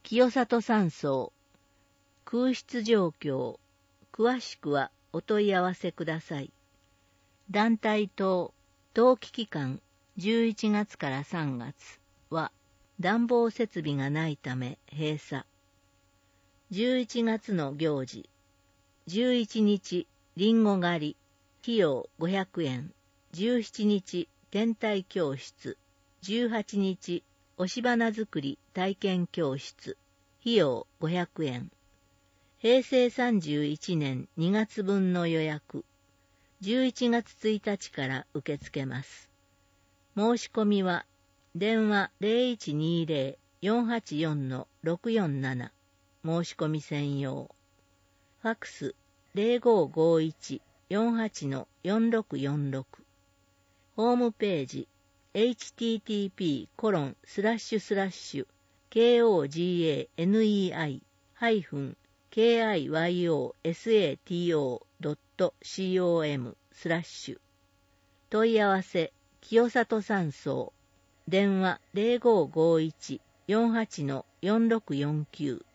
清里山荘、空室状況、詳しくはお問い合わせください。団体等、冬季期間11月から3月は暖房設備がないため閉鎖。11月の行事、11日、リンゴ狩り、費用500円。17日、天体教室。18日、押し花作り体験教室。費用500円。平成31年2月分の予約。11月1日から受け付けます。申し込みは、電話 0120-484-647 申し込み専用。ファクス 0551-48-4646。ホームページ http://KOGANEI-KIYOSATO.com/問い合わせ清里山荘電話 0551-48-4649